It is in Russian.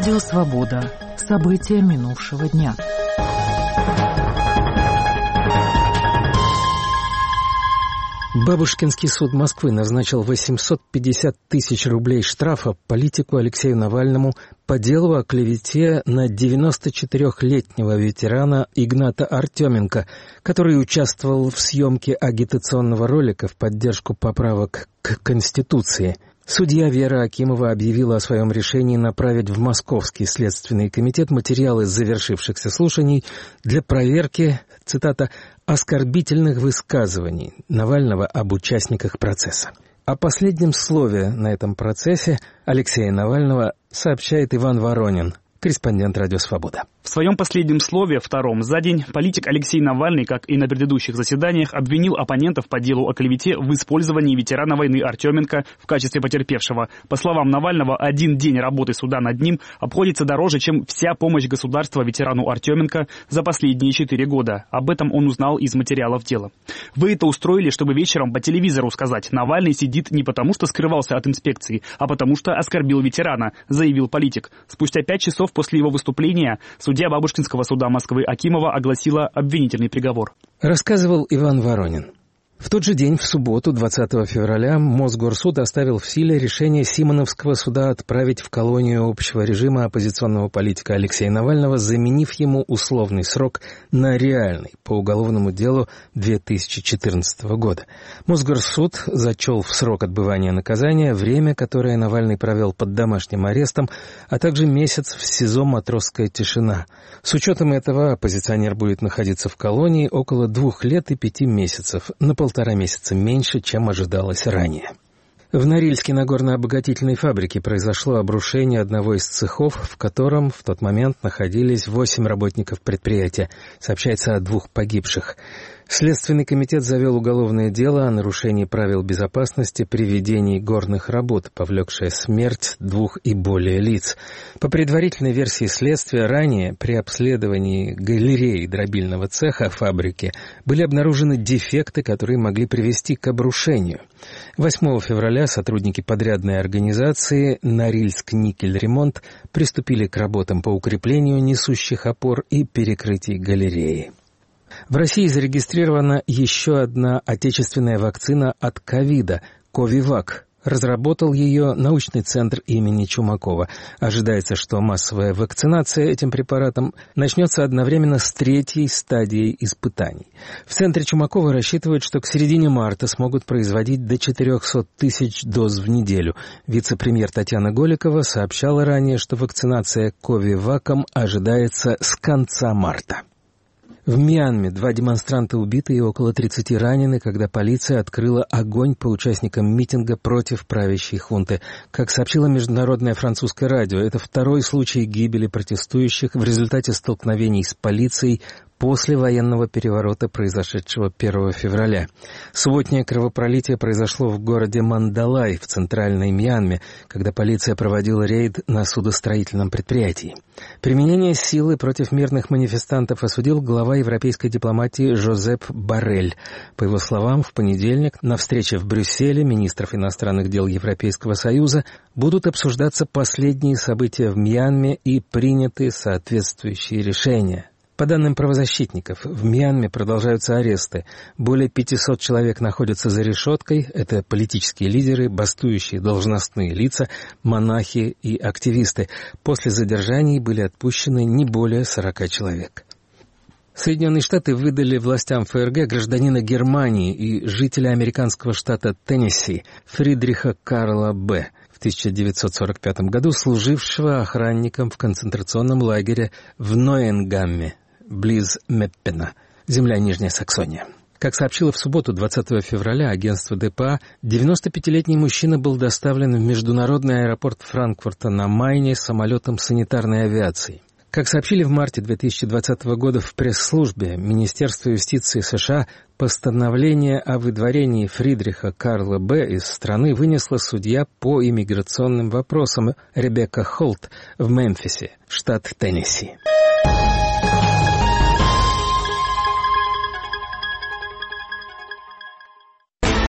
Радио «Свобода». События минувшего дня. Бабушкинский суд Москвы назначил 850 тысяч рублей штрафа политику Алексею Навальному по делу о клевете на 94-летнего ветерана Игната Артеменко, который участвовал в съемке агитационного ролика в поддержку поправок к Конституции. Судья Вера Акимова объявила о своем решении направить в Московский следственный комитет материалы завершившихся слушаний для проверки, цитата, «оскорбительных высказываний» Навального об участниках процесса. О последнем слове на этом процессе Алексея Навального сообщает Иван Воронин, корреспондент «Радио Свобода». В своем последнем слове, втором за день, политик Алексей Навальный, как и на предыдущих заседаниях, обвинил оппонентов по делу о клевете в использовании ветерана войны Артеменко в качестве потерпевшего. По словам Навального, один день работы суда над ним обходится дороже, чем вся помощь государства ветерану Артеменко за последние 4 года. Об этом он узнал из материалов дела. Вы это устроили, чтобы вечером по телевизору сказать: Навальный сидит не потому, что скрывался от инспекции, а потому что оскорбил ветерана, заявил политик. Спустя 5 часов после его выступления судья Бабушкинского суда Москвы Акимова огласила обвинительный приговор. Рассказывал Иван Воронин. В тот же день, в субботу, 20 февраля, Мосгорсуд оставил в силе решение Симоновского суда отправить в колонию общего режима оппозиционного политика Алексея Навального, заменив ему условный срок на реальный по уголовному делу 2014 года. Мосгорсуд зачел в срок отбывания наказания время, которое Навальный провел под домашним арестом, а также месяц в СИЗО «Матросская тишина». С учетом этого оппозиционер будет находиться в колонии около 2 лет и 5 месяцев, на 1,5 месяца меньше, чем ожидалось ранее. В Норильске на горно-обогатительной фабрике произошло обрушение одного из цехов, в котором в тот момент находились 8 работников предприятия. Сообщается о 2 погибших. Следственный комитет завел уголовное дело о нарушении правил безопасности при ведении горных работ, повлекшее смерть 2 и более лиц. По предварительной версии следствия, ранее при обследовании галереи дробильного цеха фабрики были обнаружены дефекты, которые могли привести к обрушению. 8 февраля сотрудники подрядной организации «Норильск-Никель-Ремонт» приступили к работам по укреплению несущих опор и перекрытий галереи. В России зарегистрирована еще одна отечественная вакцина от ковида – «Ковивак». Разработал ее научный центр имени Чумакова. Ожидается, что массовая вакцинация этим препаратом начнется одновременно с 3-й стадией испытаний. В центре Чумакова рассчитывают, что к середине марта смогут производить до 400 тысяч доз в неделю. Вице-премьер Татьяна Голикова сообщала ранее, что вакцинация Ковиваком ожидается с конца марта. В Мьянме 2 демонстранта убиты и около 30 ранены, когда полиция открыла огонь по участникам митинга против правящей хунты. Как сообщило международное французское радио, это 2-й случай гибели протестующих в результате столкновений с полицией после военного переворота, произошедшего 1 февраля. Субботнее кровопролитие произошло в городе Мандалай в центральной Мьянме, когда полиция проводила рейд на судостроительном предприятии. Применение силы против мирных манифестантов осудил глава европейской дипломатии Жозеп Боррель. По его словам, в понедельник на встрече в Брюсселе министров иностранных дел Европейского Союза будут обсуждаться последние события в Мьянме и приняты соответствующие решения. По данным правозащитников, в Мьянме продолжаются аресты. Более 500 человек находятся за решеткой. Это политические лидеры, бастующие должностные лица, монахи и активисты. После задержаний были отпущены не более 40 человек. Соединенные Штаты выдали властям ФРГ гражданина Германии и жителя американского штата Теннесси Фридриха Карла Б., в 1945 году служившего охранником в концентрационном лагере в Нойенгамме, близ Меппена, земля Нижняя Саксония. Как сообщило в субботу, 20 февраля, агентство ДПА, 95-летний мужчина был доставлен в международный аэропорт Франкфурта на Майне самолетом санитарной авиации. Как сообщили в марте 2020 года в пресс-службе Министерства юстиции США, постановление о выдворении Фридриха Карла Б. из страны вынесла судья по иммиграционным вопросам Ребекка Холт в Мемфисе, штат Теннесси.